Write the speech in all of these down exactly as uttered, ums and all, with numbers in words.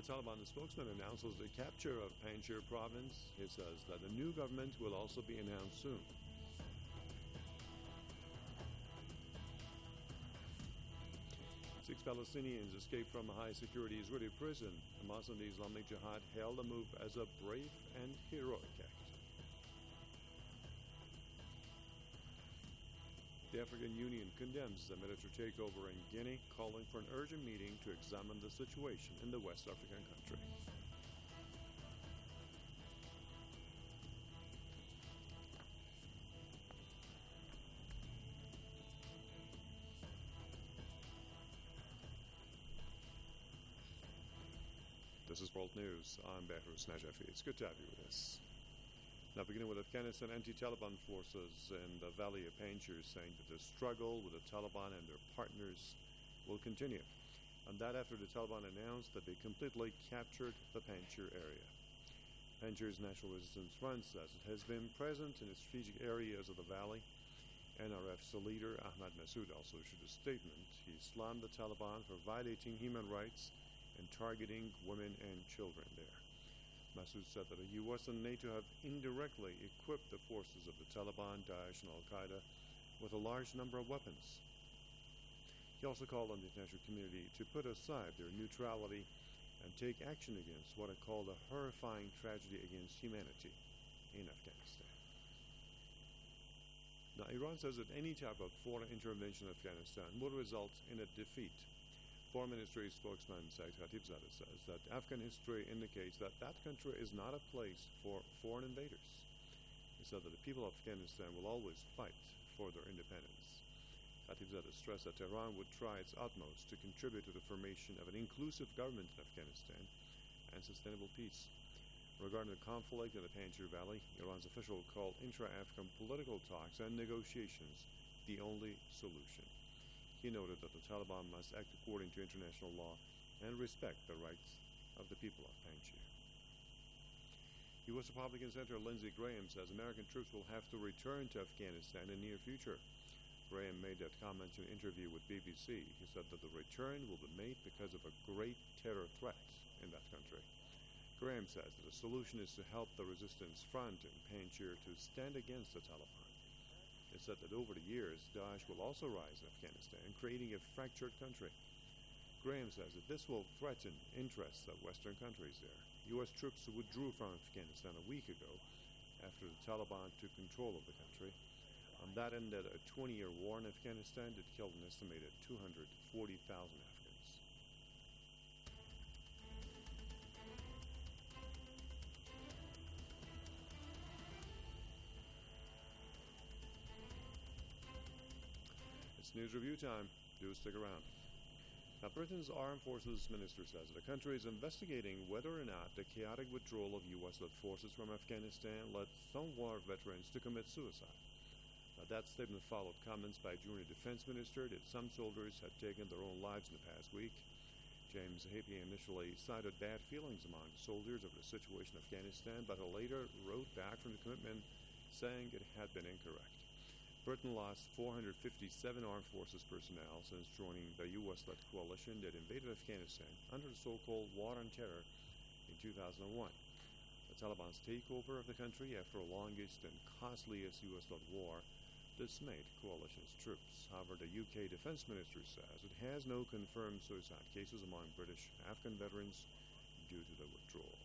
Taliban spokesman announces the capture of Panjshir province. He says that a new government will also be announced soon. Six Palestinians escaped from a high-security Israeli prison. Hamas and the Islamic Jihad hailed the move as a brave and heroic act. The African Union condemns the military takeover in Guinea, calling for an urgent meeting to examine the situation in the West African country. This is World News. I'm Behruz Najafi. It's good to have you with us. Now, beginning with Afghanistan, anti-Taliban forces in the Valley of Panjshir saying that the struggle with the Taliban and their partners will continue. And that after the Taliban announced that they completely captured the Panjshir area. Panjshir's National Resistance Front says it has been present in the strategic areas of the valley. N R F's leader, Ahmad Massoud, also issued a statement. He slammed the Taliban for violating human rights and targeting women and children there. Massoud said that the U S and NATO have indirectly equipped the forces of the Taliban, Daesh, and Al-Qaeda with a large number of weapons. He also called on the international community to put aside their neutrality and take action against what he called a horrifying tragedy against humanity in Afghanistan. Now, Iran says that any type of foreign intervention in Afghanistan will result in a defeat. Foreign Ministry spokesman Saeed Khatibzadeh says that Afghan history indicates that that country is not a place for foreign invaders. He said that the people of Afghanistan will always fight for their independence. Khatibzadeh stressed that Tehran would try its utmost to contribute to the formation of an inclusive government in Afghanistan and sustainable peace. Regarding the conflict in the Panjshir Valley, Iran's official called intra-Afghan political talks and negotiations the only solution. He noted that the Taliban must act according to international law and respect the rights of the people of Panjshir. U S Republican Senator Lindsey Graham says American troops will have to return to Afghanistan in the near future. Graham made that comment in an interview with B B C. He said that the return will be made because of a great terror threat in that country. Graham says that the solution is to help the resistance front in Panjshir to stand against the Taliban. He said that over the years, Daesh will also rise in Afghanistan, creating a fractured country. Graham says that this will threaten interests of Western countries there. U S troops withdrew from Afghanistan a week ago after the Taliban took control of the country. And that ended a twenty-year war in Afghanistan that killed an estimated two hundred forty thousand Afghans. It's news review time. Do stick around. Now, Britain's Armed Forces Minister says the country is investigating whether or not the chaotic withdrawal of U S-led forces from Afghanistan led some war veterans to commit suicide. Now, that statement followed comments by junior defense minister that some soldiers had taken their own lives in the past week. James Heappey initially cited bad feelings among the soldiers over the situation in Afghanistan, but later wrote back from the commitment saying it had been incorrect. Britain lost four hundred fifty-seven armed forces personnel since joining the U S-led coalition that invaded Afghanistan under the so-called War on Terror in two thousand one. The Taliban's takeover of the country after the longest and costliest U S-led war dismayed coalition's troops. However, the U K Defense Ministry says it has no confirmed suicide cases among British Afghan veterans due to the withdrawal.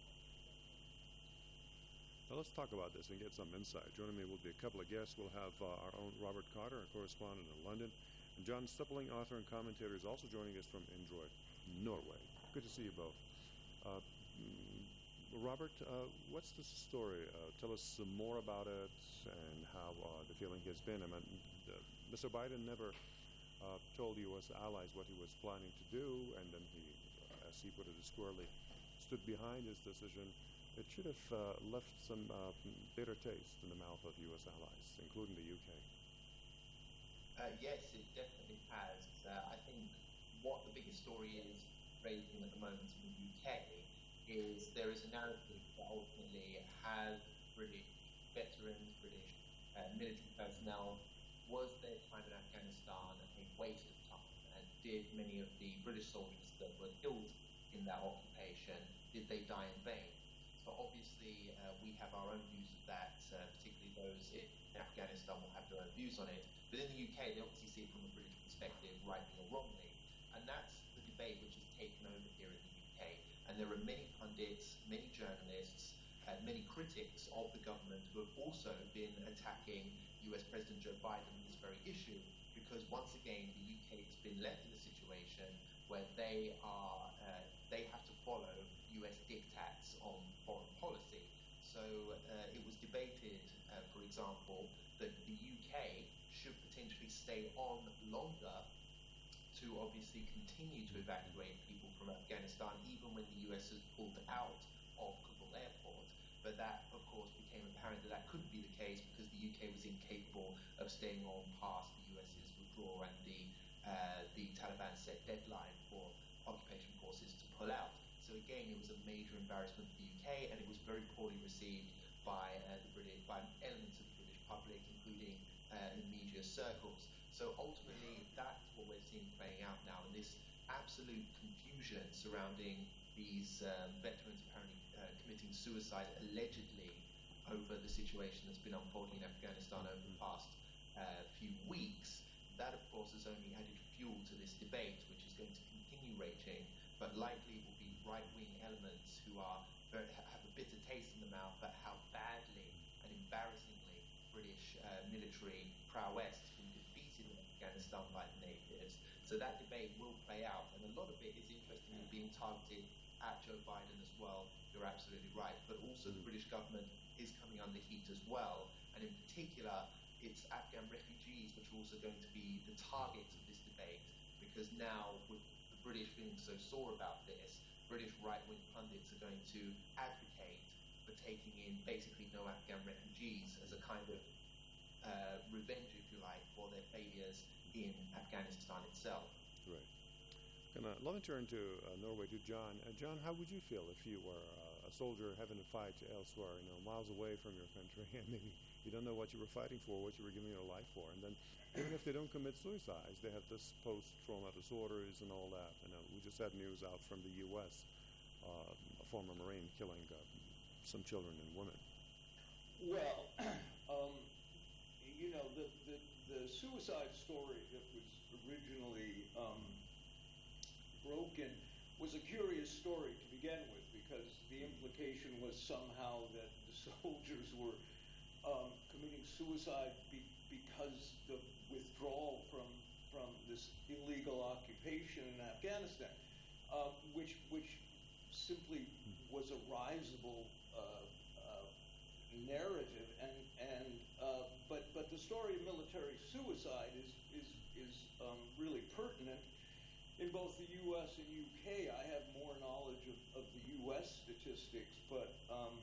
Now let's talk about this and get some insight. Joining me will be a couple of guests. We'll have uh, our own Robert Carter, a correspondent in London, and John Stippling, author and commentator, is also joining us from Indre, Norway. Good to see you both. Uh, Robert, uh, what's the story? Uh, tell us some more about it and how uh, the feeling has been. I mean, uh, Mister Biden never uh, told U S allies what he was planning to do, and then he, uh, as he put it squarely, stood behind his decision. It should have uh, left some uh, bitter taste in the mouth of U S allies, including the U K. Uh, yes, it definitely has. Uh, I think what the biggest story is raising at the moment in the U K is there is a narrative that ultimately has British veterans, British uh, military personnel, was their time in Afghanistan a waste of time? And did many of the British soldiers that were killed in that occupation, did they die in vain? So obviously, uh, we have our own views of that, uh, particularly those in Afghanistan will have their own views on it. But in the U K, they obviously see it from a British perspective, rightly or wrongly. And that's the debate which has taken over here in the U K. And there are many pundits, many journalists, and many critics of the government who have also been attacking U S President Joe Biden on this very issue, because once again, the U K has been left in a situation where they are uh, they have to follow U S diktats on foreign policy. So uh, it was debated, uh, for example, that the U K should potentially stay on longer to obviously continue to evacuate people from Afghanistan, even when the U S has pulled out of Kabul airport. But that, of course, became apparent that that couldn't be the case because the U K was incapable of staying on past the US's withdrawal and the uh, the Taliban set deadline for occupation forces to pull out. So again, it was a major embarrassment for the U K, and it was very poorly received by uh, the British, by elements of the British public, including uh, in media circles. So ultimately, that's what we're seeing playing out now, and this absolute confusion surrounding these um, veterans apparently uh, committing suicide allegedly over the situation that's been unfolding in Afghanistan over the past uh, few weeks. That, of course, has only added fuel to this debate, which is going to continue raging, but likely will be right-wing elements who are very, have a bitter taste in the mouth at how badly and embarrassingly British uh, military prowess has been defeated in Afghanistan by the natives. So that debate will play out, and a lot of it is interestingly being targeted at Joe Biden as well. You're absolutely right, but also the British government is coming under heat as well, and in particular, it's Afghan refugees which are also going to be the targets of this debate, because now with the British being so sore about this, British right-wing pundits are going to advocate for taking in basically no Afghan refugees as a kind of uh, revenge, if you like, for their failures in Afghanistan itself. Right. Gonna let me turn to uh, Norway, to John. Uh, John, how would you feel if you were uh, a soldier having to fight elsewhere, you know, miles away from your country, and maybe you don't know what you were fighting for, what you were giving your life for, and then even if they don't commit suicides, they have this post-trauma disorders and all that. You know, we just had news out from the U S, uh, a former Marine killing uh, some children and women. Well, um, you know, the, the, the suicide story that was originally um, broken was a curious story to begin with, because the implication was somehow that the soldiers were um, committing suicide be, because the withdrawal from from this illegal occupation in Afghanistan, uh, which which simply was a risible uh, uh, narrative, and and uh, but but the story of military suicide is is is um, really pertinent in both the U S and U K. I have more knowledge of, of the U S statistics, but um,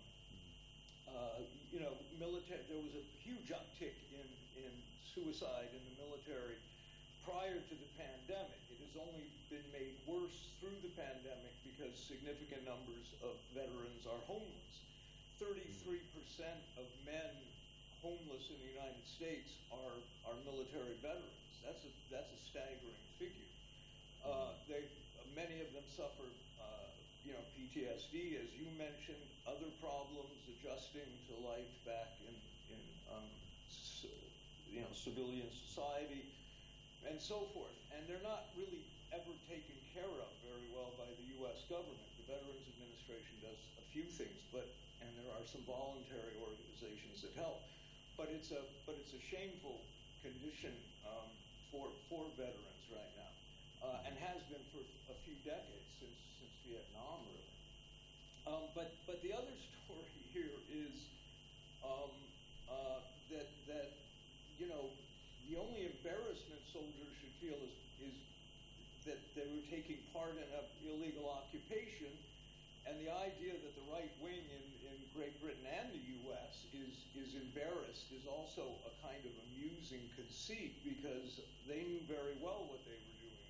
uh, you know, military. There was a huge uptick in in suicide in the military prior to the pandemic. It has only been made worse through the pandemic because significant numbers of veterans are homeless. thirty-three percent of men homeless in the United States are are military veterans. That's a that's a staggering figure. Uh, they many of them suffer, uh, you know, P T S D, as you mentioned, other problems adjusting to life back in in um, c- you know civilian society, and so forth. And they're not really ever taken care of very well by the U S government. The Veterans Administration does a few things, but and there are some voluntary organizations that help. But it's a but it's a shameful condition um, for for veterans right now. Uh, and has been for a few decades, since since Vietnam, really. Um, but but the other story here is um, uh, that that you know the only embarrassment soldiers should feel is is that they were taking part in an illegal occupation, and the idea that the right wing in, in Great Britain and the U S is is embarrassed is also a kind of amusing conceit, because they knew very well what they were doing.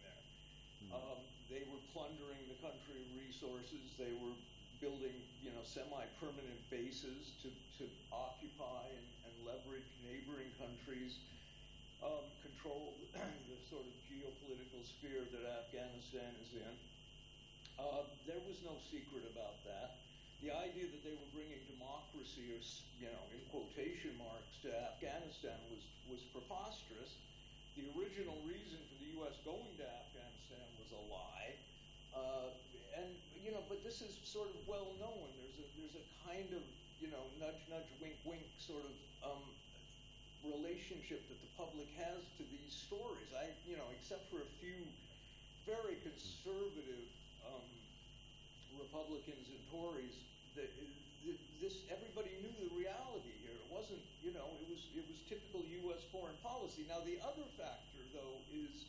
Um, they were plundering the country of resources. They were building, you know, semi-permanent bases to, to occupy and, and leverage neighboring countries, um, control the sort of geopolitical sphere that Afghanistan is in. Uh, there was no secret about that. The idea that they were bringing democracy, or, you know, in quotation marks, to Afghanistan was, was preposterous. The original reason for the U S going to Afghanistan was a lie. Uh, and, you know, but this is sort of well known. There's a, there's a kind of, you know, nudge, nudge, wink, wink sort of um, relationship that the public has to these stories. I, you know, except for a few very conservative um, Republicans and Tories, the, the, this everybody knew the reality here. It wasn't, you know, it was it was typical U S foreign policy. Now the other factor, though, is,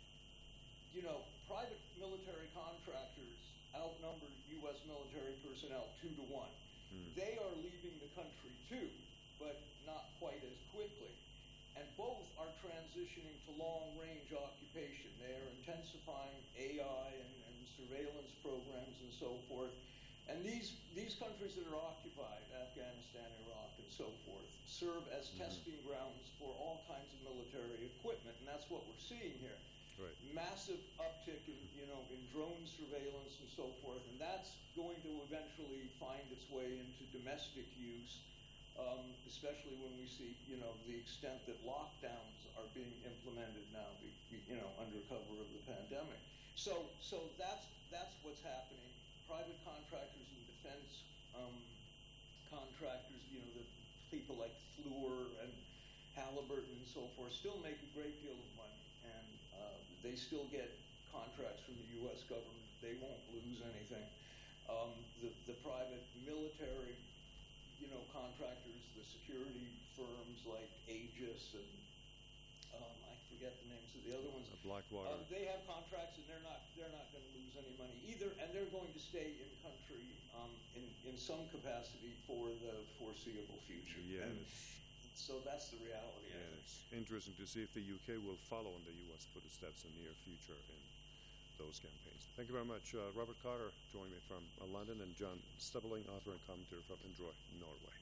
you know, private military contractors outnumber U S military personnel two to one. Mm. They are leaving the country too, but not quite as quickly. And both are transitioning to long-range occupation. They are intensifying A I and, and surveillance programs and so forth. And these these countries that are occupied, Afghanistan, Iraq, and so forth, serve as mm-hmm. testing grounds for all kinds of military equipment, and that's what we're seeing here. Right. Massive uptick in, you know, in drone surveillance and so forth, and that's going to eventually find its way into domestic use. Um, especially when we see, you know, the extent that lockdowns are being implemented now, be, be, you know, under cover of the pandemic. So, so that's that's what's happening. Private contractors and defense um, contractors, you know, the people like Fluor and Halliburton and so forth, still make a great deal of money, and uh, they still get contracts from the U S government. They won't lose anything. Um, the the private military, you know, contractors, the security firms like Aegis and um, I forget the names of the other ones. Uh, Blackwater. Uh, they have contracts, and they're not they're not going to lose any money either, and they're going to stay in country um, in in some capacity for the foreseeable future. Yes. And so that's the reality. Yeah, it's interesting to see if the U K will follow in the U S footsteps in the near future in those campaigns. Thank you very much. Uh, Robert Carter joined me from uh, London, and John Stubbeling, author and commentator from Indre, Norway.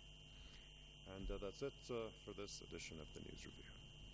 And uh, that's it uh, for this edition of the News Review.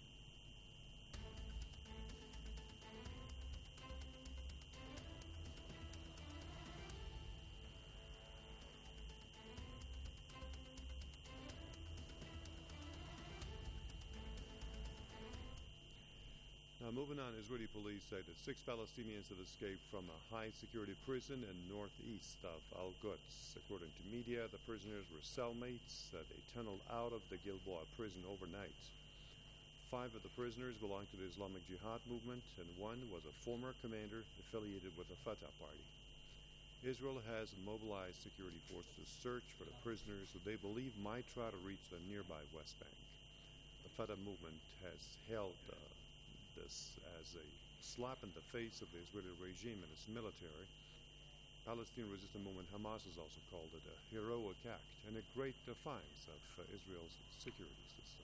Now, moving on, Israeli police say that six Palestinians have escaped from a high-security prison in northeast of Al-Quds. According to media, the prisoners were cellmates. Uh, they tunneled out of the Gilboa prison overnight. Five of the prisoners belong to the Islamic Jihad movement, and one was a former commander affiliated with the Fatah party. Israel has mobilized security forces to search for the prisoners who they believe might try to reach the nearby West Bank. The Fatah movement has held uh, this as a slap in the face of the Israeli regime and its military. Palestinian resistance movement Hamas has also called it a heroic act and a great defiance of uh, Israel's security system.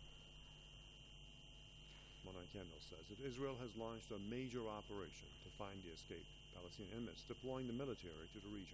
Monan Kendall says that Israel has launched a major operation to find the escaped Palestinian inmates, deploying the military to the region.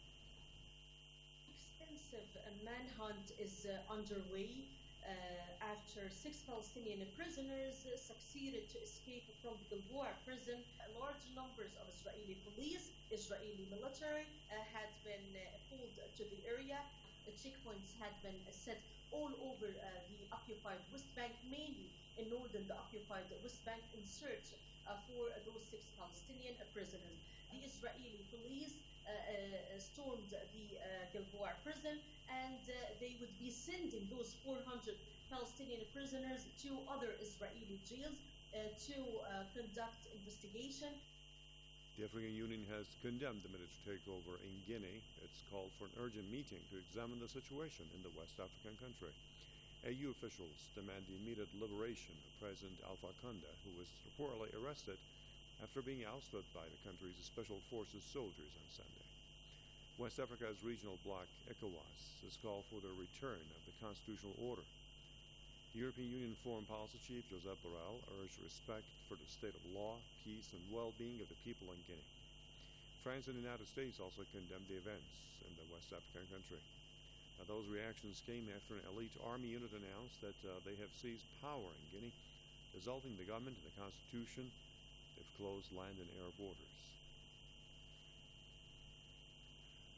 Extensive uh, manhunt is uh, underway Uh, after six Palestinian prisoners uh, succeeded to escape from the Gilboa prison. Large numbers of Israeli police, Israeli military uh, had been uh, pulled to the area. The checkpoints had been uh, set all over uh, the occupied West Bank, mainly in northern the occupied West Bank, in search uh, for uh, those six Palestinian uh, prisoners. The Israeli police uh, uh, stormed the uh, Gilboa prison, and uh, they would be sending those four hundred Palestinian prisoners to other Israeli jails uh, to uh, conduct investigation. The African Union has condemned the military takeover in Guinea. It's called for an urgent meeting to examine the situation in the West African country. A U officials demand the immediate liberation of President Alpha Conde, who was reportedly arrested after being ousted by the country's Special Forces soldiers on Sunday. West Africa's regional bloc, ECOWAS, has called for the return of the constitutional order. The European Union Foreign Policy Chief, Josep Borrell, urged respect for the state of law, peace, and well-being of the people in Guinea. France and the United States also condemned the events in the West African country. Now, those reactions came after an elite army unit announced that uh, they have seized power in Guinea, dissolving the government and the constitution. They've closed land and air borders.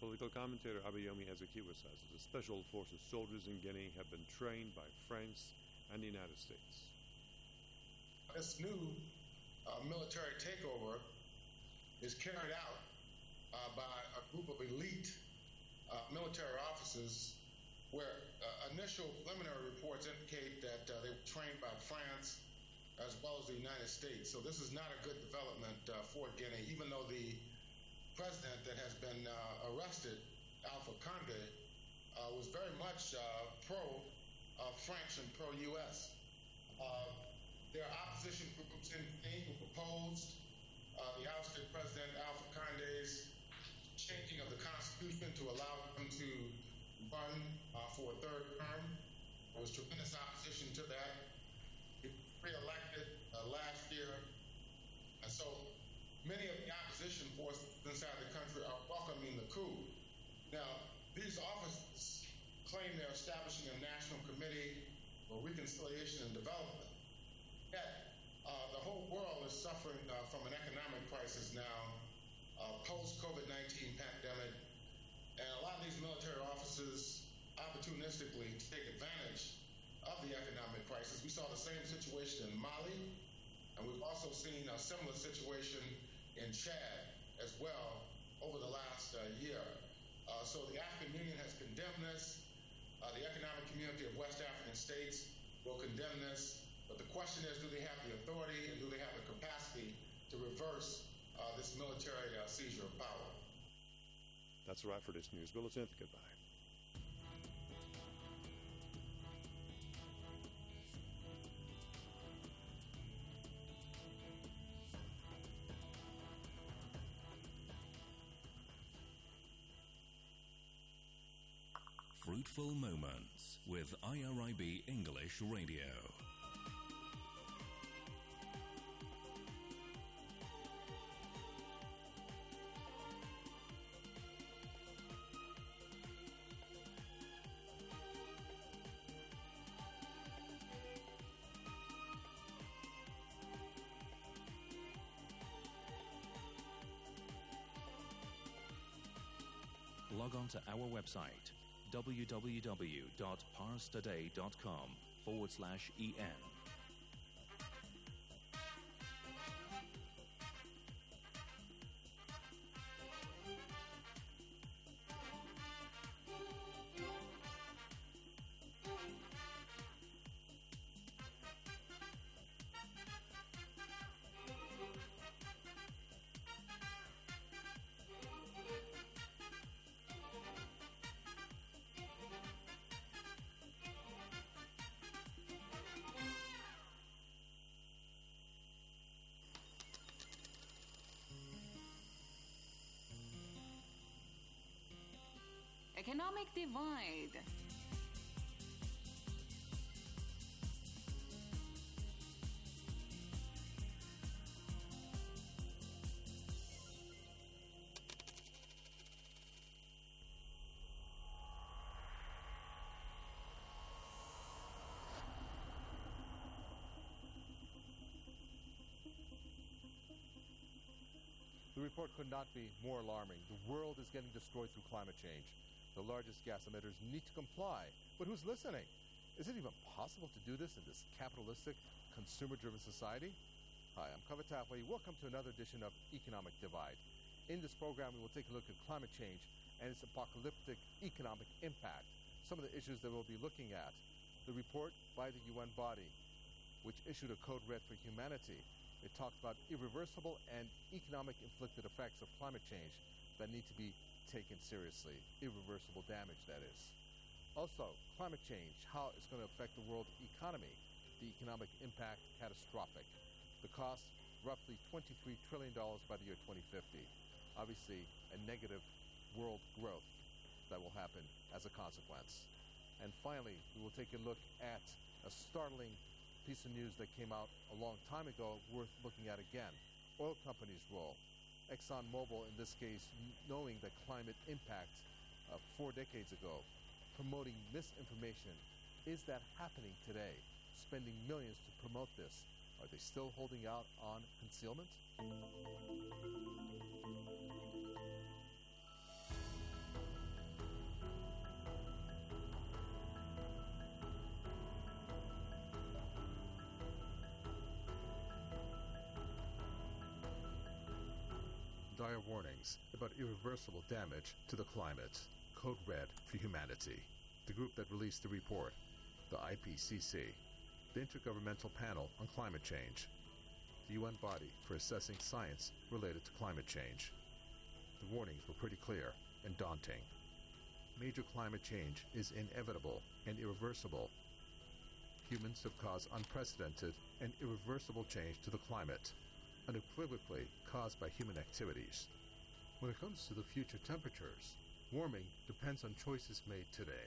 Political commentator Abayomi Ezekiwa says that the Special Forces soldiers in Guinea have been trained by France and the United States. This new uh, military takeover is carried out uh, by a group of elite uh, military officers where uh, initial preliminary reports indicate that uh, they were trained by France as well as the United States. So this is not a good development uh, for Guinea, even though the president that has been uh, arrested, Alpha Conde, uh, was very much uh, pro-French uh, and pro-U S. Uh, there are opposition groups in Guinea who proposed uh, the ousted President Alpha Conde's changing of the constitution to allow him to run uh, for a third term. There was tremendous opposition to that. He was re-elected uh, last year, and so many of the opposition forces inside the country are welcoming the coup. Now, these officers claim they're establishing a national committee for reconciliation and development. Yet, uh, the whole world is suffering uh, from an economic crisis now, uh, post-COVID nineteen pandemic, and a lot of these military officers opportunistically take advantage of the economic crisis. We saw the same situation in Mali, and we've also seen a similar situation in Chad as well over the last uh, year. Uh, so the African Union has condemned this. Uh, the economic community of West African states will condemn this. But the question is, do they have the authority and do they have the capacity to reverse uh, this military uh, seizure of power? That's a wrap for this news bulletin. Goodbye. Fruitful Moments with I R I B English Radio. Log on to our website www.parstoday.com forward slash en. Economic divide. The report could not be more alarming. The world is getting destroyed through climate change. The largest gas emitters need to comply. But who's listening? Is it even possible to do this in this capitalistic, consumer-driven society? Hi, I'm Kaveh Tafway. Welcome to another edition of Economic Divide. In this program, we will take a look at climate change and its apocalyptic economic impact, some of the issues that we'll be looking at. The report by the U N body, which issued a code red for humanity. It talked about irreversible and economic inflicted effects of climate change that need to be taken seriously. Irreversible damage, that is. Also, climate change, how it's going to affect the world economy. The economic impact, catastrophic. The cost, roughly twenty-three trillion dollars by the year twenty fifty. Obviously, a negative world growth that will happen as a consequence. And finally, we will take a look at a startling piece of news that came out a long time ago, worth looking at again. Oil companies' role. ExxonMobil, in this case, knowing the climate impact uh, four decades ago, promoting misinformation. Is that happening today? Spending millions to promote this. Are they still holding out on concealment? dire warnings about irreversible damage to the climate. Code Red for Humanity, the group that released the report, the I P C C, the Intergovernmental Panel on Climate Change, the U N body for assessing science related to climate change. The warnings were pretty clear and daunting. Major climate change is inevitable and irreversible. Humans have caused unprecedented and irreversible change to the climate, unequivocally caused by human activities. When it comes to the future temperatures, warming depends on choices made today.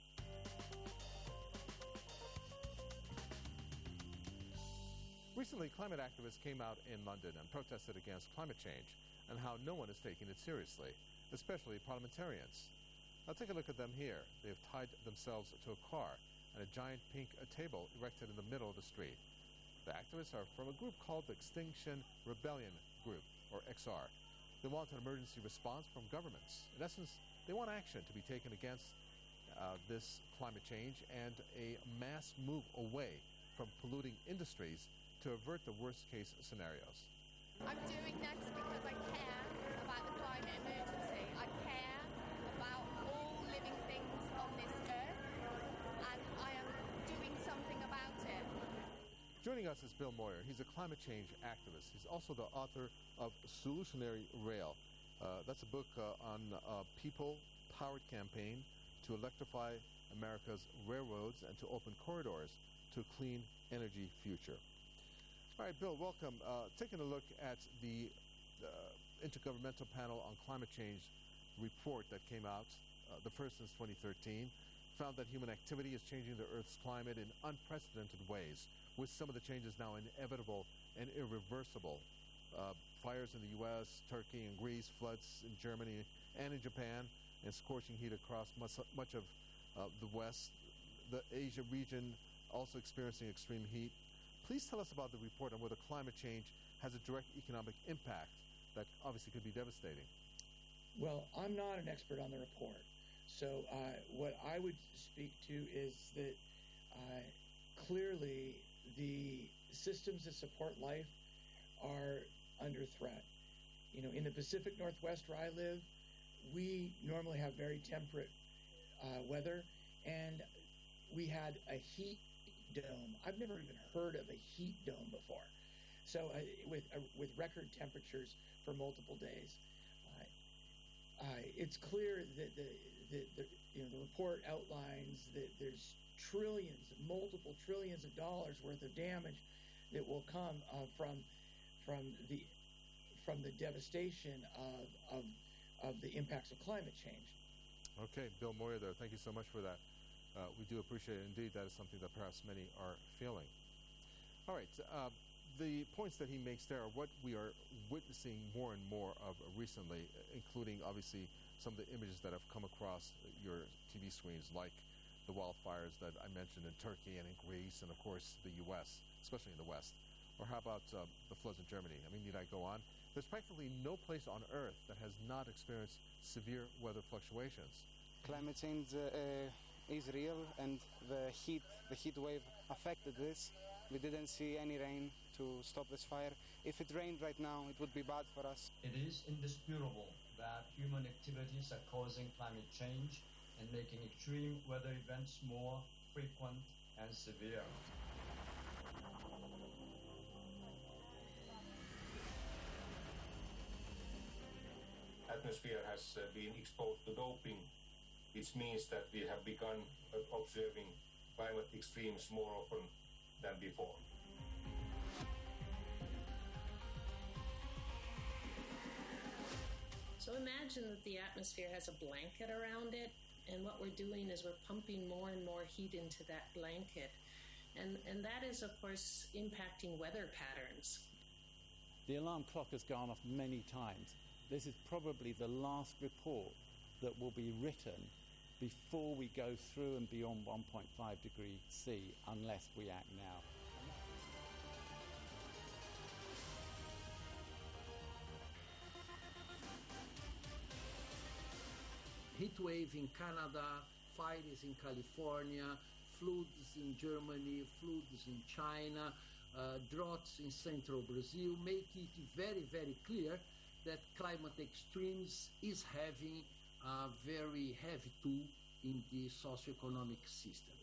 Recently, climate activists came out in London and protested against climate change and how no one is taking it seriously, especially parliamentarians. Now take a look at them here. They have tied themselves to a car and a giant pink uh, table erected in the middle of the street. The activists are from a group called the Extinction Rebellion Group, or X R. They want an emergency response from governments. In essence, they want action to be taken against uh, this climate change and a mass move away from polluting industries to avert the worst-case scenarios. I'm doing this because I care about the climate emergency. I care about all living things on this earth, and I am doing something about it. Joining us is Bill Moyer. He's a climate change activist. He's also the author of Solutionary Rail. Uh, that's a book uh, on a people-powered campaign to electrify America's railroads and to open corridors to a clean energy future. All right, Bill, welcome. Uh, taking a look at the uh, Intergovernmental Panel on Climate Change report that came out, uh, the first since twenty thirteen, found that human activity is changing the Earth's climate in unprecedented ways, with some of the changes now inevitable and irreversible. Uh, fires in the U S, Turkey, and Greece, floods in Germany and in Japan, and scorching heat across much, much of uh, the West. The Asia region also experiencing extreme heat. Please tell us about the report on whether climate change has a direct economic impact that obviously could be devastating. Well, I'm not an expert on the report. So uh, what I would speak to is that uh, clearly the systems that support life are under threat. You know, in the Pacific Northwest where I live, we normally have very temperate uh, weather, and we had a heat dome. I've never even heard of a heat dome before. So uh, with uh, with record temperatures for multiple days, uh, uh, it's clear that the, the, the you know the report outlines that there's trillions, multiple trillions of dollars worth of damage that will come uh, from from the from the devastation of of of the impacts of climate change. Okay, Bill Moyer there. Thank you so much for that. Uh, we do appreciate it. Indeed, that is something that perhaps many are feeling. All right. Uh, the points that he makes there are what we are witnessing more and more of recently, including, obviously, some of the images that have come across your T V screens, like the wildfires that I mentioned in Turkey and in Greece, and, of course, the U S, especially in the West. Or how about uh, the floods in Germany? I mean, need I go on? There's practically no place on Earth that has not experienced severe weather fluctuations. Climate change uh, uh, is real, and the heat, the heat wave affected this. We didn't see any rain to stop this fire. If it rained right now, it would be bad for us. It is indisputable that human activities are causing climate change and making extreme weather events more frequent and severe. Atmosphere has uh, been exposed to doping, which means that we have begun uh, observing climate extremes more often than before. So imagine that the atmosphere has a blanket around it, and what we're doing is we're pumping more and more heat into that blanket. And, and that is, of course, impacting weather patterns. The alarm clock has gone off many times. This is probably the last report that will be written before we go through and beyond one point five degrees C, unless we act now. Heat wave in Canada, fires in California, floods in Germany, floods in China, uh, droughts in central Brazil make it very, very clear that climate extremes is having a very heavy toll in the socioeconomic system.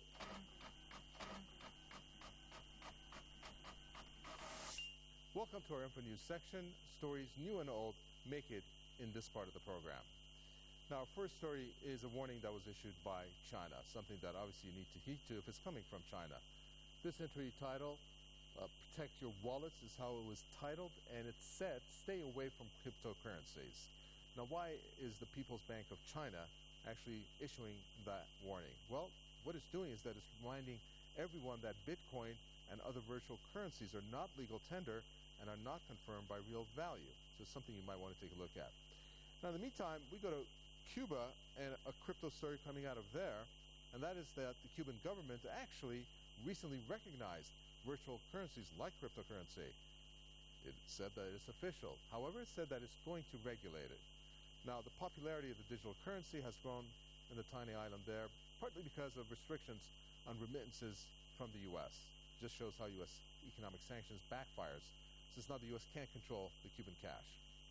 Welcome to our Info News section. Stories new and old make it in this part of the program. Now, our first story is a warning that was issued by China, something that obviously you need to heed to if it's coming from China. This entry title, uh, Protect Your Wallets, is how it was titled, and it said, stay away from cryptocurrencies. Now, why is the People's Bank of China actually issuing that warning? Well, what it's doing is that it's reminding everyone that Bitcoin and other virtual currencies are not legal tender and are not confirmed by real value. So it's something you might want to take a look at. Now, in the meantime, we go to Cuba and a crypto story coming out of there, and that is that the Cuban government actually recently recognized virtual currencies like cryptocurrency. It said that it's official. However, it said that it's going to regulate it. Now, the popularity of the digital currency has grown in the tiny island there, partly because of restrictions on remittances from the U S. Just shows how U S economic sanctions backfires, since now the U S can't control the Cuban cash.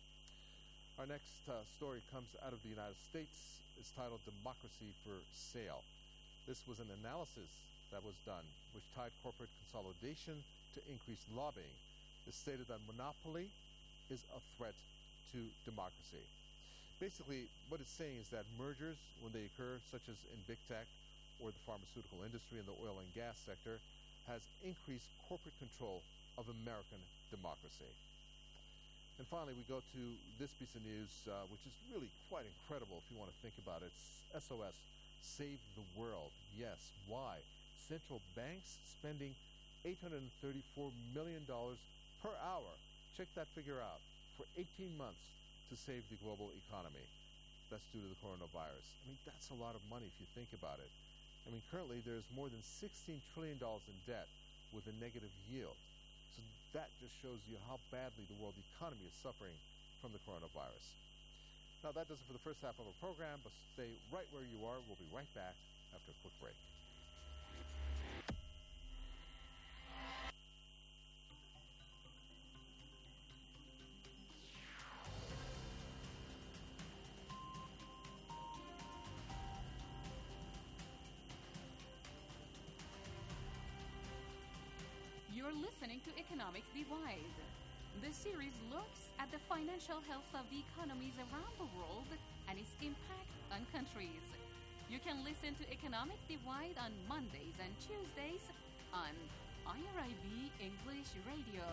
Our next uh, story comes out of the United States. It's titled Democracy for Sale. This was an analysis that was done, which tied corporate consolidation to increased lobbying. It stated that monopoly is a threat to democracy. Basically, what it's saying is that mergers, when they occur, such as in big tech or the pharmaceutical industry and the oil and gas sector, has increased corporate control of American democracy. And finally, we go to this piece of news, uh, which is really quite incredible if you want to think about it. It's S O S, Save the World. Yes, why? Central banks spending eight hundred thirty-four million dollars per hour, check that figure out, for eighteen months to save the global economy. That's due to the coronavirus. I mean, that's a lot of money if you think about it. I mean, currently there's more than sixteen trillion dollars in debt with a negative yield. So that just shows you how badly the world economy is suffering from the coronavirus. Now, that does it for the first half of our program, but stay right where you are. We'll be right back after a quick break. You're listening to Economic Divide. This series looks at the financial health of the economies around the world and its impact on countries. You can listen to Economic Divide on Mondays and Tuesdays on I R I B English Radio.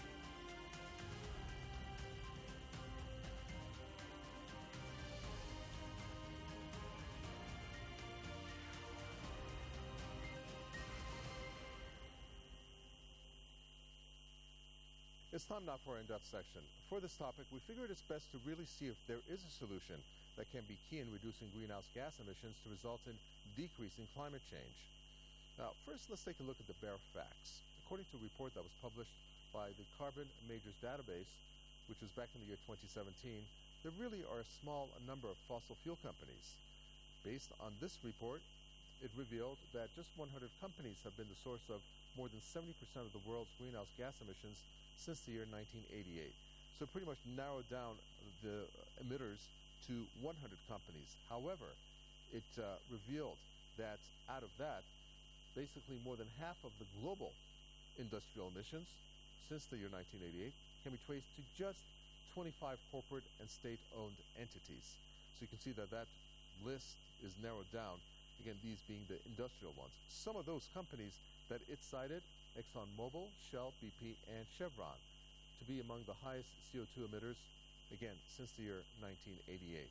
It's time now for our in-depth section. For this topic, we figured it's best to really see if there is a solution that can be key in reducing greenhouse gas emissions to result in decreasing climate change. Now, first, let's take a look at the bare facts. According to a report that was published by the Carbon Majors Database, which was back in the year twenty seventeen, there really are a small number of fossil fuel companies. Based on this report, it revealed that just one hundred companies have been the source of more than seventy percent of the world's greenhouse gas emissions since the year nineteen eighty-eight. So pretty much narrowed down the emitters to one hundred companies. However, it uh, revealed that out of that, basically more than half of the global industrial emissions since the year nineteen eighty-eight can be traced to just twenty-five corporate and state-owned entities. So you can see that that list is narrowed down, again, these being the industrial ones. Some of those companies that it cited, ExxonMobil, Shell, B P, and Chevron, to be among the highest C O two emitters, again, since the year nineteen eighty-eight.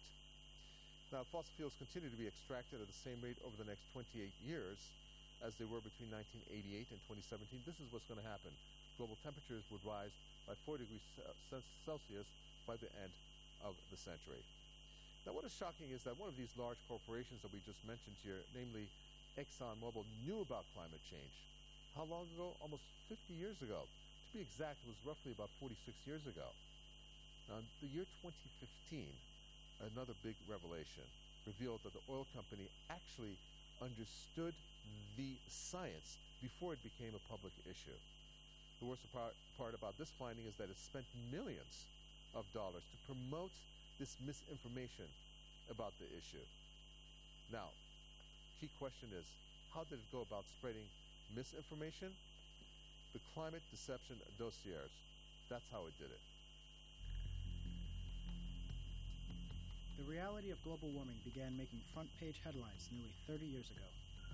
Now, fossil fuels continue to be extracted at the same rate over the next twenty-eight years as they were between nineteen eighty-eight and twenty seventeen. This is what's going to happen. Global temperatures would rise by four degrees Celsius by the end of the century. Now, what is shocking is that one of these large corporations that we just mentioned here, namely ExxonMobil, knew about climate change. How long ago? Almost fifty years ago. To be exact, it was roughly about forty-six years ago. Now, in the year twenty fifteen, another big revelation revealed that the oil company actually understood the science before it became a public issue. The worst part, part about this finding is that it spent millions of dollars to promote this misinformation about the issue. Now, key question is, how did it go about spreading misinformation? The climate deception dossiers. That's how it did it. The reality of global warming began making front-page headlines nearly thirty years ago.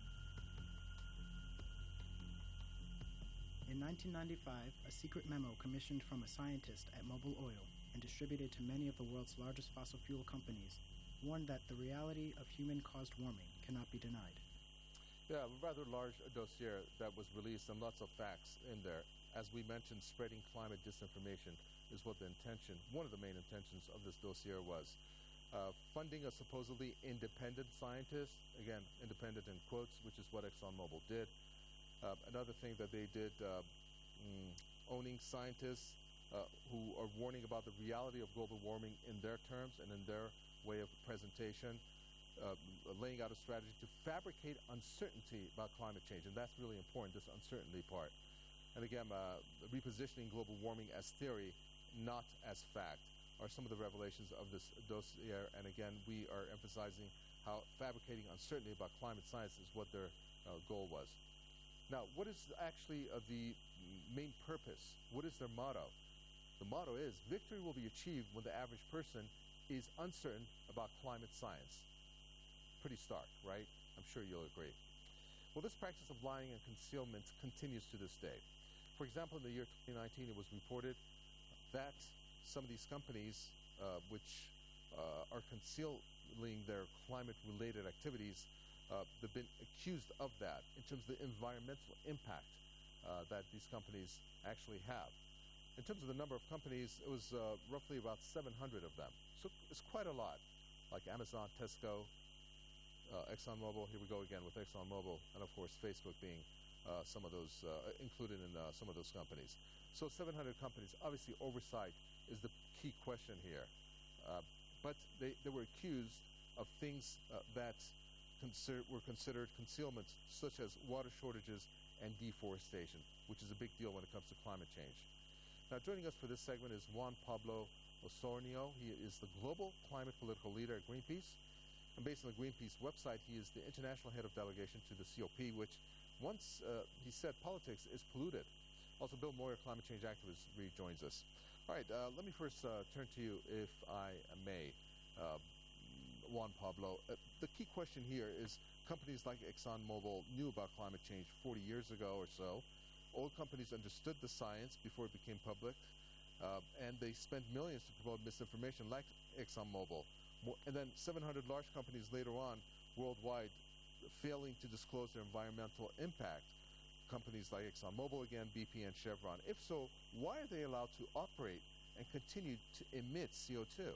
In nineteen ninety-five, a secret memo commissioned from a scientist at Mobil Oil and distributed to many of the world's largest fossil fuel companies warned that the reality of human-caused warming cannot be denied. Yeah, a rather large dossier that was released and lots of facts in there. As we mentioned, spreading climate disinformation is what the intention, one of the main intentions of this dossier was. Uh, funding a supposedly independent scientist, again, independent in quotes, which is what ExxonMobil did. Uh, another thing that they did, uh, mm, owning scientists uh, who are warning about the reality of global warming in their terms and in their way of presentation, uh, laying out a strategy to fabricate uncertainty about climate change. And that's really important, this uncertainty part. And again, uh, repositioning global warming as theory, not as fact, are some of the revelations of this dossier. And again, we are emphasizing how fabricating uncertainty about climate science is what their uh, goal was. Now, what is actually uh, the main purpose? What is their motto? The motto is, victory will be achieved when the average person is uncertain about climate science. Pretty stark, right? I'm sure you'll agree. Well, this practice of lying and concealment continues to this day. For example, in the year twenty nineteen, it was reported that some of these companies, uh, which uh, are concealing their climate-related activities, uh, they've been accused of that in terms of the environmental impact uh, that these companies actually have. In terms of the number of companies, it was uh, roughly about seven hundred of them. So it's quite a lot, like Amazon, Tesco, uh, ExxonMobil. Here we go again with ExxonMobil, and of course Facebook being uh, some of those uh, included in uh, some of those companies. So seven hundred companies. Obviously, oversight is the key question here. Uh, but they, they were accused of things uh, that consider, were considered concealments, such as water shortages and deforestation, which is a big deal when it comes to climate change. Now, joining us for this segment is Juan Pablo Osornio. He is the global climate political leader at Greenpeace. And based on the Greenpeace website, he is the international head of delegation to the C O P, which once uh, he said politics is polluted. Also, Bill Moyer, climate change activist, rejoins us. All right, uh, let me first uh, turn to you, if I may, uh, Juan Pablo. Uh, the key question here is companies like ExxonMobil knew about climate change forty years ago or so. Oil companies understood the science before it became public, uh, and they spent millions to promote misinformation like ExxonMobil. More, and then seven hundred large companies later on worldwide failing to disclose their environmental impact. Companies like ExxonMobil again, B P and Chevron. If so, why are they allowed to operate and continue to emit C O two?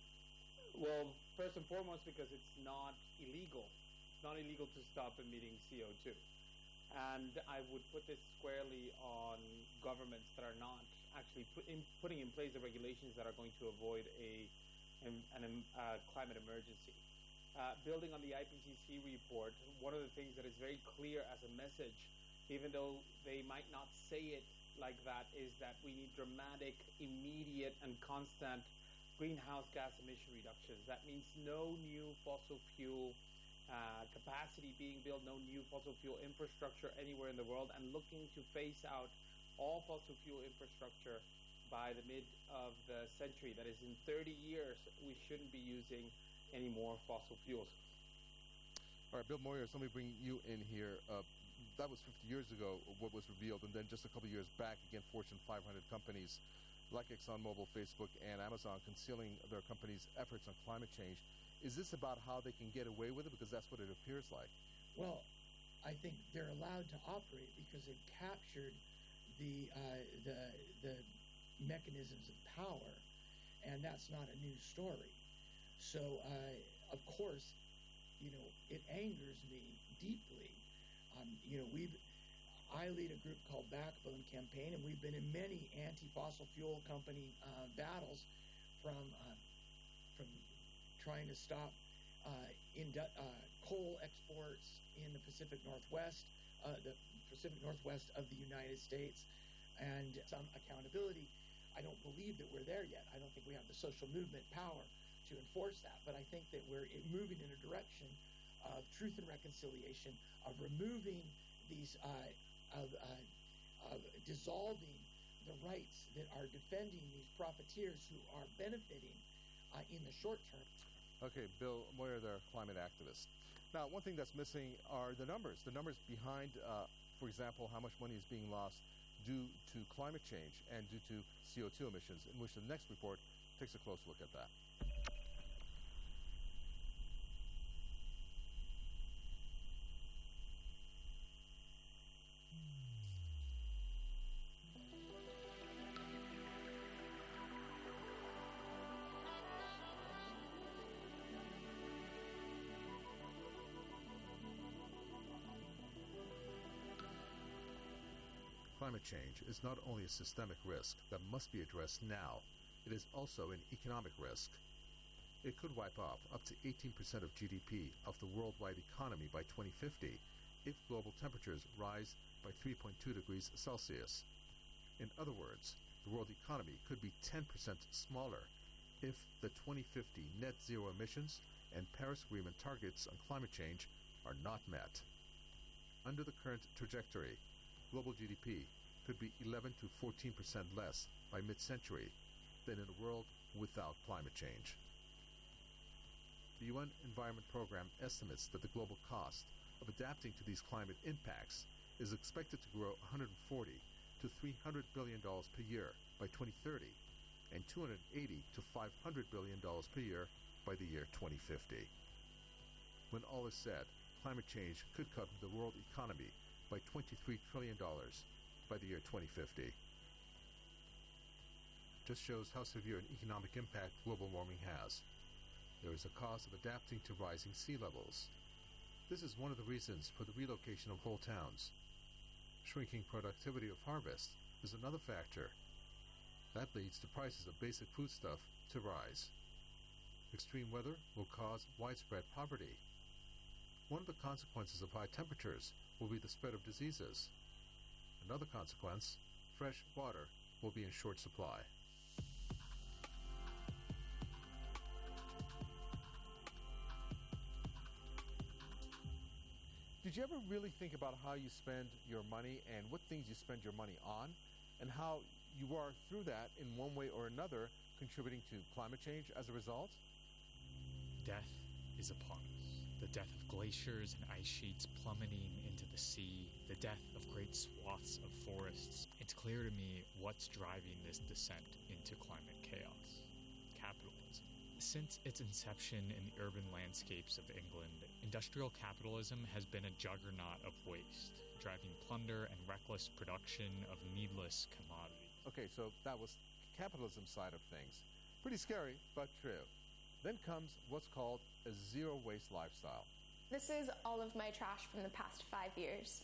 Well, first and foremost, because it's not illegal. It's not illegal to stop emitting C O two. And I would put this squarely on governments that are not actually put in, putting in place the regulations that are going to avoid a an, an uh, climate emergency. Uh, building on the I P C C report, one of the things that is very clear as a message, even though they might not say it like that, is that we need dramatic, immediate, and constant greenhouse gas emission reductions. That means no new fossil fuel Uh, capacity being built, no new fossil fuel infrastructure anywhere in the world, and looking to phase out all fossil fuel infrastructure by the mid of the century. That is, in thirty years, we shouldn't be using any more fossil fuels. All right, Bill Moyers, let me bring you in here. Uh, that was fifty years ago, what was revealed, and then just a couple of years back, again, Fortune five hundred companies like ExxonMobil, Facebook, and Amazon concealing their companies' efforts on climate change. Is this about how they can get away with it? Because that's what it appears like. Well, I think they're allowed to operate because they've captured the uh, the the mechanisms of power, and that's not a new story. So, uh, of course, you know, it angers me deeply. Um, you know, we've I lead a group called Backbone Campaign, and we've been in many anti-fossil fuel company uh, battles, from uh, from trying to stop uh, in, uh, coal exports in the Pacific Northwest, uh, the Pacific Northwest of the United States, and some accountability. I don't believe that we're there yet. I don't think we have the social movement power to enforce that, but I think that we're moving in a direction of truth and reconciliation, of removing these, uh, of, uh, of dissolving the rights that are defending these profiteers who are benefiting uh, in the short term. Okay, Bill Moyer, the climate activist. Now, one thing that's missing are the numbers. The numbers behind, uh, for example, how much money is being lost due to climate change and due to C O two emissions, in which the next report takes a close look at that. Climate change is not only a systemic risk that must be addressed now, it is also an economic risk. It could wipe off up to eighteen percent of G D P of the worldwide economy by twenty fifty if global temperatures rise by three point two degrees Celsius. In other words, the world economy could be ten percent smaller if the twenty fifty net zero emissions and Paris Agreement targets on climate change are not met. Under the current trajectory, global G D P could be eleven to fourteen percent less by mid-century than in a world without climate change. The U N Environment Program estimates that the global cost of adapting to these climate impacts is expected to grow one hundred forty to three hundred billion dollars per year by twenty thirty and two hundred eighty to five hundred billion dollars per year by the year twenty fifty. When all is said, climate change could cut the world economy by twenty-three trillion dollars by the year twenty fifty. Just shows how severe an economic impact global warming has. There is a cost of adapting to rising sea levels. This is one of the reasons for the relocation of whole towns. Shrinking productivity of harvest is another factor. That leads to prices of basic foodstuff to rise. Extreme weather will cause widespread poverty. One of the consequences of high temperatures will be the spread of diseases. Another consequence, fresh water will be in short supply. Did you ever really think about how you spend your money and what things you spend your money on, and how you are, through that, in one way or another, contributing to climate change as a result? Death is upon us. The death of glaciers and ice sheets plummeting into the sea, the death of great swaths of forests. It's clear to me what's driving this descent into climate chaos: capitalism. Since its inception in the urban landscapes of England, industrial capitalism has been a juggernaut of waste, driving plunder and reckless production of needless commodities. Okay, so that was capitalism side of things. Pretty scary, but true. Then comes what's called a zero-waste lifestyle. This is all of my trash from the past five years.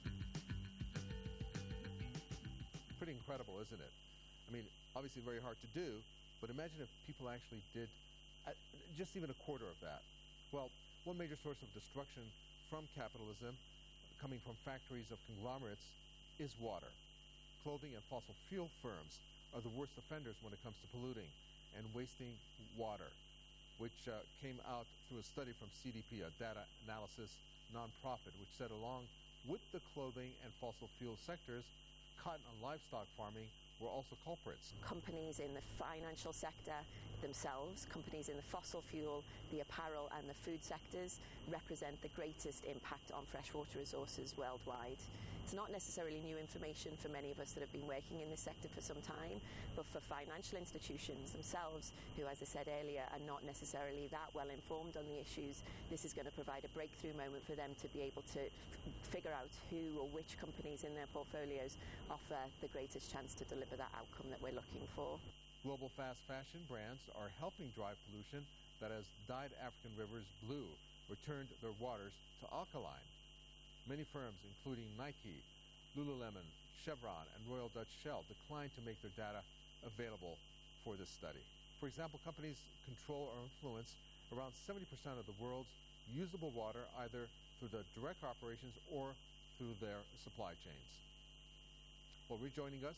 Pretty incredible, isn't it? I mean, obviously very hard to do, but imagine if people actually did uh, just even a quarter of that. Well, one major source of destruction from capitalism, coming from factories of conglomerates, is water. Clothing and fossil fuel firms are the worst offenders when it comes to polluting and wasting water, which uh, came out through a study from C D P, a data analysis nonprofit, which said along with the clothing and fossil fuel sectors, cotton and livestock farming were also culprits. Companies in the financial sector themselves, companies in the fossil fuel, the apparel and the food sectors represent the greatest impact on freshwater resources worldwide. It's not necessarily new information for many of us that have been working in this sector for some time, but for financial institutions themselves, who, as I said earlier, are not necessarily that well informed on the issues, this is going to provide a breakthrough moment for them to be able to f- figure out who or which companies in their portfolios offer the greatest chance to deliver that outcome that we're looking for. Global fast fashion brands are helping drive pollution that has dyed African rivers blue, or turned their waters to alkaline. Many firms, including Nike, Lululemon, Chevron, and Royal Dutch Shell, declined to make their data available for this study. For example, companies control or influence around seventy percent of the world's usable water, either through the direct operations or through their supply chains. Well, rejoining us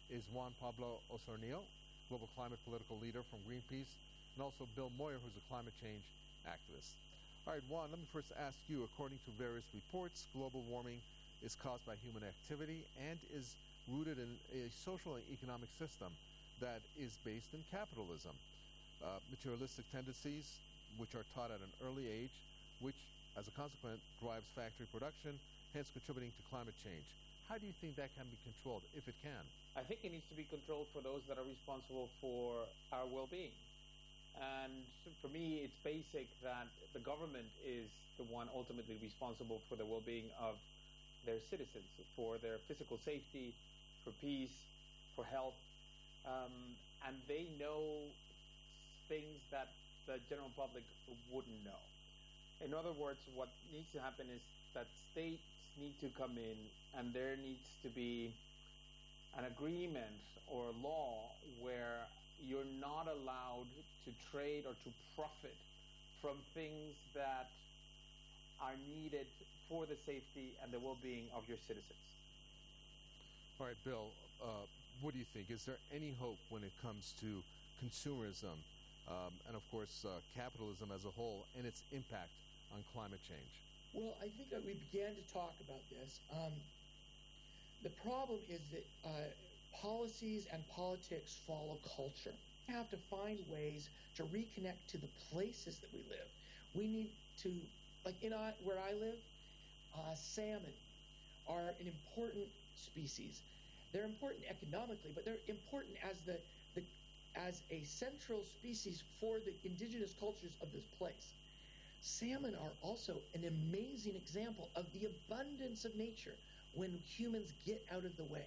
is Juan Pablo Osornio, global climate political leader from Greenpeace, and also Bill Moyer, who's a climate change activist. All right, Juan, let me first ask you, according to various reports, global warming is caused by human activity and is rooted in a social and economic system that is based in capitalism. Uh, materialistic tendencies, which are taught at an early age, which, as a consequence, drives factory production, hence contributing to climate change. How do you think that can be controlled, if it can? I think it needs to be controlled for those that are responsible for our well-being. And for me, it's basic that the government is the one ultimately responsible for the well-being of their citizens, for their physical safety, for peace, for health. Um, and they know things that the general public wouldn't know. In other words, what needs to happen is that states need to come in and there needs to be an agreement or a law where you're not allowed to trade or to profit from things that are needed for the safety and the well-being of your citizens. All right, Bill, uh, what do you think? Is there any hope when it comes to consumerism um, and, of course, uh, capitalism as a whole and its impact on climate change? Well, I think that we began to talk about this. Um, the problem is that uh, policies and politics follow culture. We have to find ways to reconnect to the places that we live. We need to, like in I, where I live, uh, salmon are an important species. They're important economically, but they're important as the, the as a central species for the indigenous cultures of this place. Salmon are also an amazing example of the abundance of nature when humans get out of the way.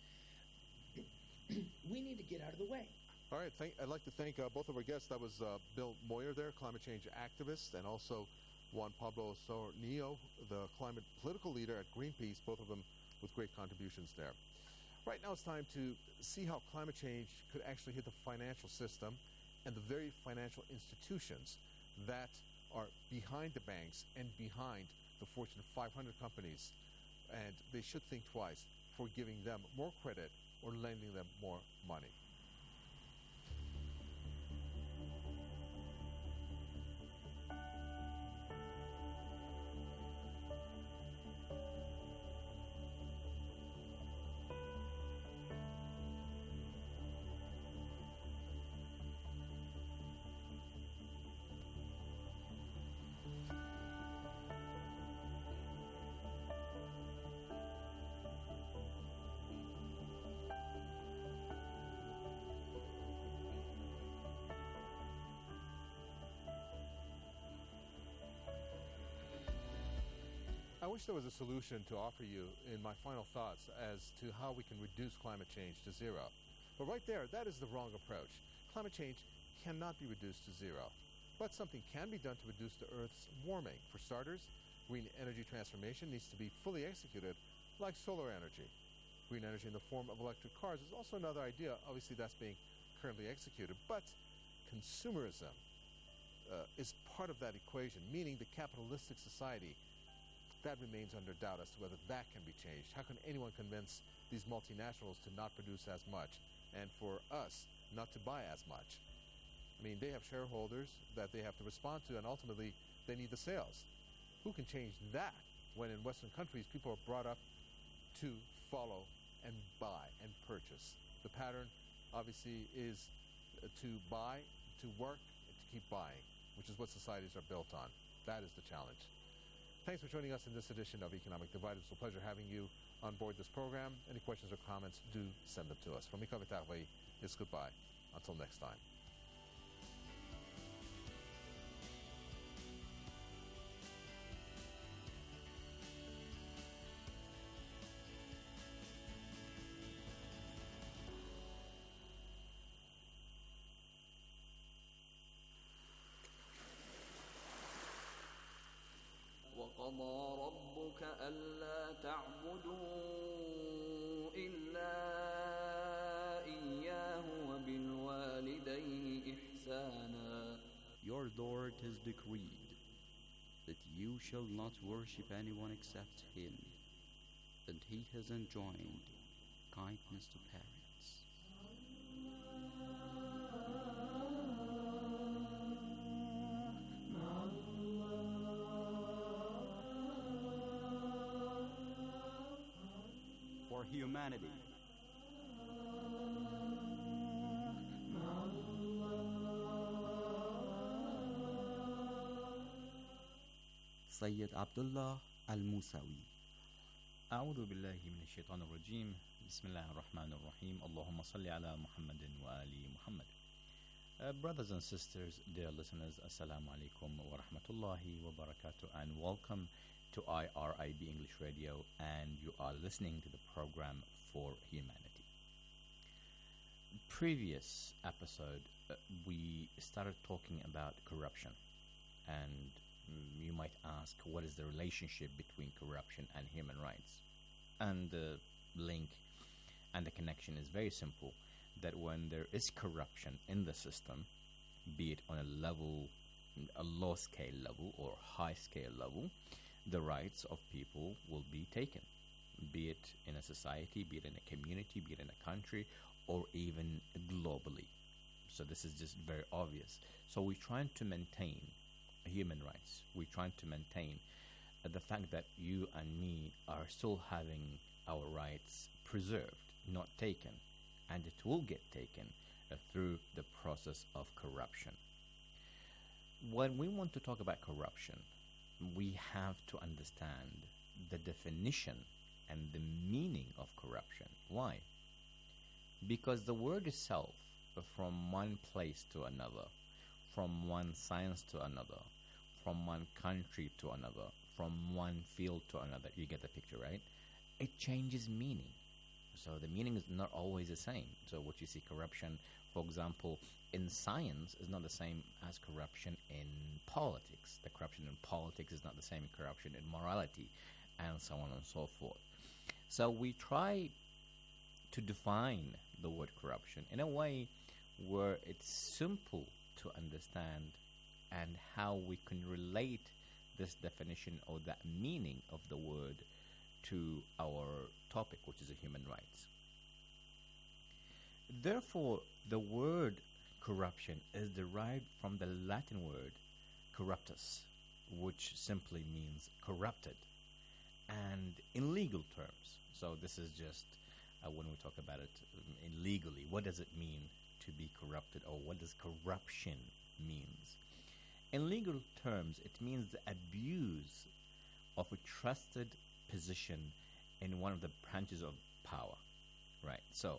We need to get out of the way. All right, thank, I'd like to thank uh, both of our guests. That was uh, Bill Moyer there, climate change activist, and also Juan Pablo Osornio, the climate political leader at Greenpeace, both of them with great contributions there. Right now it's time to see how climate change could actually hit the financial system and the very financial institutions that are behind the banks and behind the Fortune five hundred companies. And they should think twice for giving them more credit or lending them more money. I wish there was a solution to offer you in my final thoughts as to how we can reduce climate change to zero. But right there, that is the wrong approach. Climate change cannot be reduced to zero. But something can be done to reduce the Earth's warming. For starters, green energy transformation needs to be fully executed like solar energy. Green energy in the form of electric cars is also another idea. Obviously, that's being currently executed. But consumerism uh, is part of that equation, meaning the capitalistic society. That remains under doubt as to whether that can be changed. How can anyone convince these multinationals to not produce as much and for us not to buy as much? I mean, they have shareholders that they have to respond to, and ultimately they need the sales. Who can change that when in Western countries people are brought up to follow and buy and purchase? The pattern obviously is to buy, to work, and to keep buying, which is what societies are built on. That is the challenge. Thanks for joining us in this edition of Economic Divide. It's a pleasure having you on board this program. Any questions or comments, do send them to us. From Ikaw Vitaway, it's goodbye. Until next time. وقضى ربك ألا تعبدوا إلا إياه وبالوالدين إحسانا. Your Lord has decreed that you shall not worship anyone except Him, and He has enjoined kindness to parents. for humanity. Sayyid Abdullah Al-Musawi. أعوذ بالله من الشيطان الرجيم بسم الله الرحمن الرحيم اللهم صل على محمد وآل محمد. Uh, brothers and sisters, dear listeners, Assalamu alaikum wa rahmatullahi wa barakatuh, and welcome to I R I B English Radio, and you are listening to the program For Humanity. Previous episode, uh, we started talking about corruption, and mm, you might ask, what is the relationship between corruption and human rights? And the link and the connection is very simple, that when there is corruption in the system, be it on a level, a low scale level or high scale level, the rights of people will be taken, be it in a society, be it in a community, be it in a country, or even globally. So this is just very obvious. So we're trying to maintain human rights. We're trying to maintain uh, the fact that you and me are still having our rights preserved, not taken, and it will get taken uh, through the process of corruption. When we want to talk about corruption, we have to understand the definition and the meaning of corruption. Why? Because the word itself, uh, from one place to another, from one science to another, from one country to another, from one field to another, you get the picture, right? It changes meaning. So the meaning is not always the same. So what you see corruption, for example, in science is not the same as corruption in politics. The corruption in politics is not the same as corruption in morality, and so on and so forth. So we try to define the word corruption in a way where it's simple to understand, and how we can relate this definition or that meaning of the word to our topic, which is human rights. Therefore, the word corruption is derived from the Latin word corruptus, which simply means corrupted, and in legal terms. So this is just uh, when we talk about it um, in legally, what does it mean to be corrupted, or what does corruption means? In legal terms, it means the abuse of a trusted position in one of the branches of power, right? So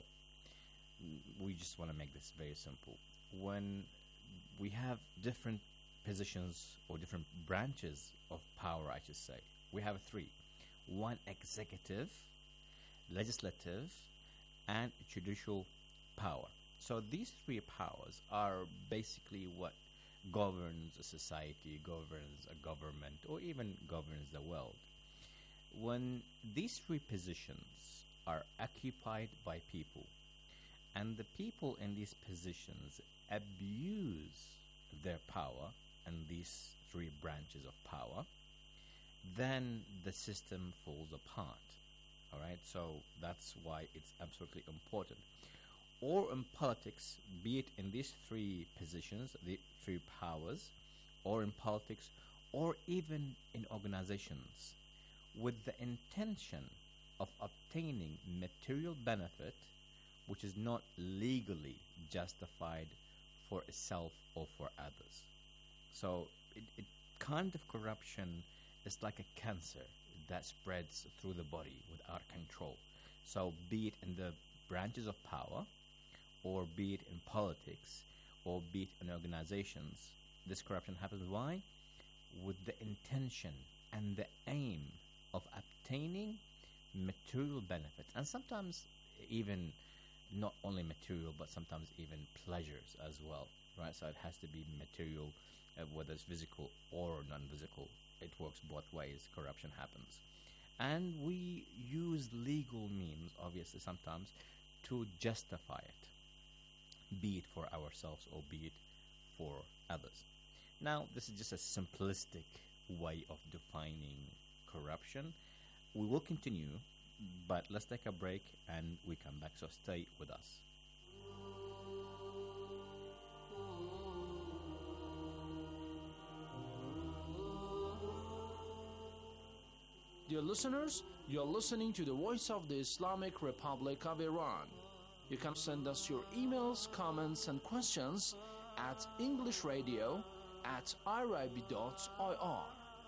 we just want to make this very simple. When we have different positions or different branches of power, I should say, we have three: one executive, legislative, and judicial power. So these three powers are basically what governs a society, governs a government, or even governs the world. When these three positions are occupied by people, and the people in these positions abuse their power and these three branches of power, then the system falls apart. All right, so that's why it's absolutely important. Or in politics, be it in these three positions, the three powers, or in politics, or even in organizations, with the intention of obtaining material benefit which is not legally justified for itself or for others. So it, it kind of corruption is like a cancer that spreads through the body without control. So be it in the branches of power, or be it in politics, or be it in organizations, this corruption happens. Why? With the intention and the aim of obtaining material benefits, and sometimes even not only material, but sometimes even pleasures as well, right? So it has to be material, uh, whether it's physical or non-physical. It works both ways. Corruption happens. And we use legal means, obviously, sometimes to justify it, be it for ourselves or be it for others. Now, this is just a simplistic way of defining corruption. We will continue, but let's take a break and we come back, so stay with us. Dear listeners, You're listening to the Voice of the Islamic Republic of Iran. You can send us your emails, comments, and questions at englishradio at irib dot I R.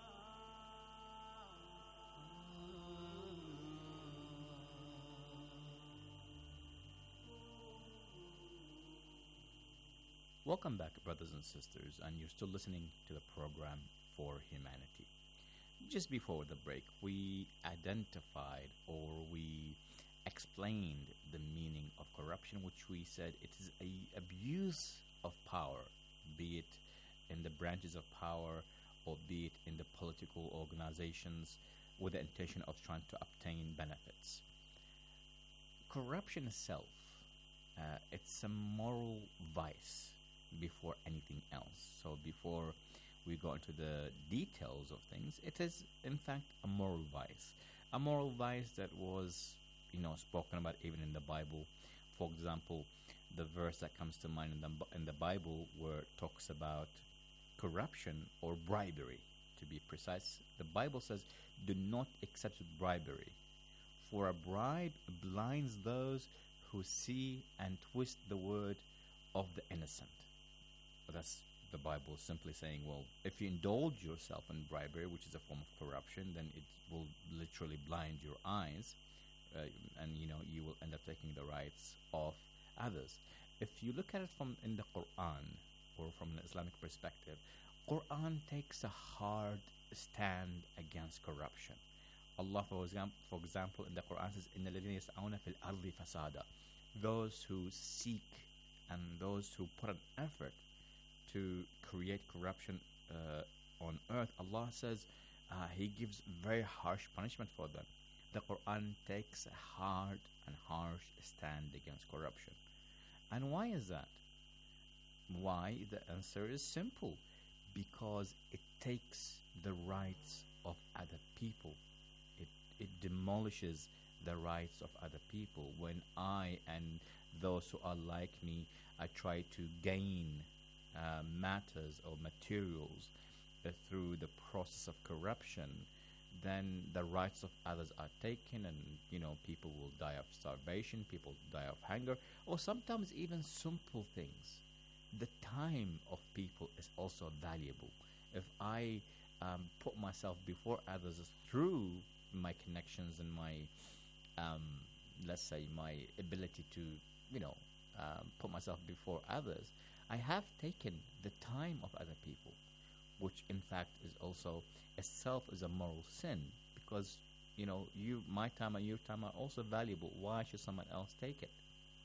Welcome back, brothers and sisters, and you're still listening to the program For Humanity. Just before the break, we identified or we explained the meaning of corruption, which we said it is a abuse of power, be it in the branches of power or be it in the political organizations, with the intention of trying to obtain benefits. Corruption itself, uh, it's a moral vice before anything else. So before we go into the details of things, it is in fact a moral vice. A moral vice that was, you know, spoken about even in the Bible. For example, the verse that comes to mind in the, in the Bible where it talks about corruption or bribery, to be precise. The Bible says, do not accept bribery, for a bribe blinds those who see and twist the word of the innocent. But that's the Bible simply saying, well, if you indulge yourself in bribery, which is a form of corruption, then it will literally blind your eyes, uh, and you know you will end up taking the rights of others. If you look at it from in the Quran or from an Islamic perspective, Quran takes a hard stand against corruption. Allah, for example, for example, in the Quran says, "Inna alladhina yas'awna fil ardi fasada," those who seek and those who put an effort to create corruption uh, on earth, Allah says uh, He gives very harsh punishment for them. The Quran takes a hard and harsh stand against corruption. And why is that? Why? The answer is simple. Because it takes the rights of other people. It, it demolishes the rights of other people. When I and those who are like me, I try to gain Uh, matters or materials uh, through the process of corruption, then the rights of others are taken, and you know people will die of starvation, people die of hunger, or sometimes even simple things. The time of people is also valuable. If I um, put myself before others through my connections and my um, let's say my ability to you know um, put myself before others, I have taken the time of other people, which in fact is also itself is a moral sin, because you know you my time and your time are also valuable. Why should someone else take it?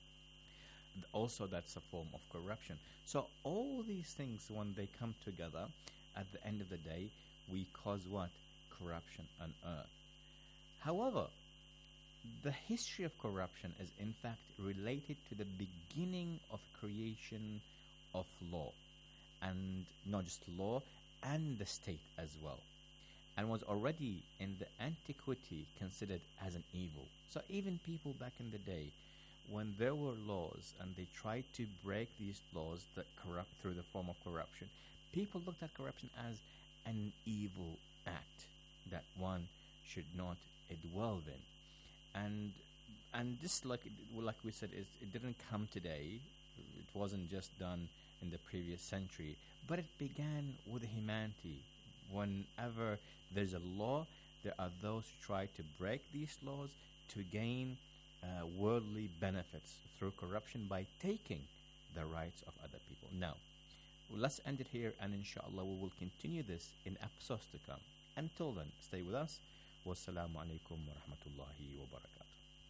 Also, that's a form of corruption. So all these things, when they come together, at the end of the day, we cause what? Corruption on earth. However, the history of corruption is in fact related to the beginning of creation of law, and not just law, and the state as well, and was already in the antiquity considered as an evil. So even people back in the day, when there were laws and they tried to break these laws that corrupt through the form of corruption, people looked at corruption as an evil act that one should not dwell in. And and this, like like we said, is it didn't come today. It wasn't just done in the previous century, but it began with humanity. Whenever there's a law, there are those who try to break these laws to gain uh, worldly benefits through corruption by taking the rights of other people. Now, let's end it here, and inshallah we will continue this in episodes to come. Until then, stay with us. Wassalamu alaikum wa rahmatullahi wa barakatuh.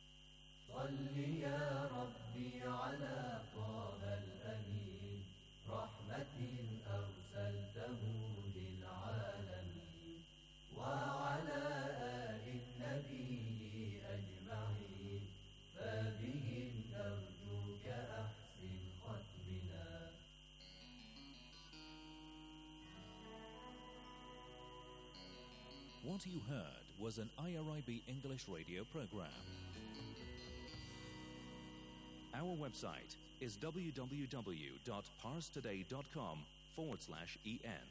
صل يا ربي على طه الأمين رحمة أرسلته للعالمين وعلى آل النبي أجمعين فبهم نرجوك أحسن ختمنا. What you heard was an I R I B English radio program. Our website is www.parstoday.com forward slash en.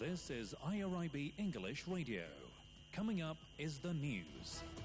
This is I R I B English Radio. Coming up is the news.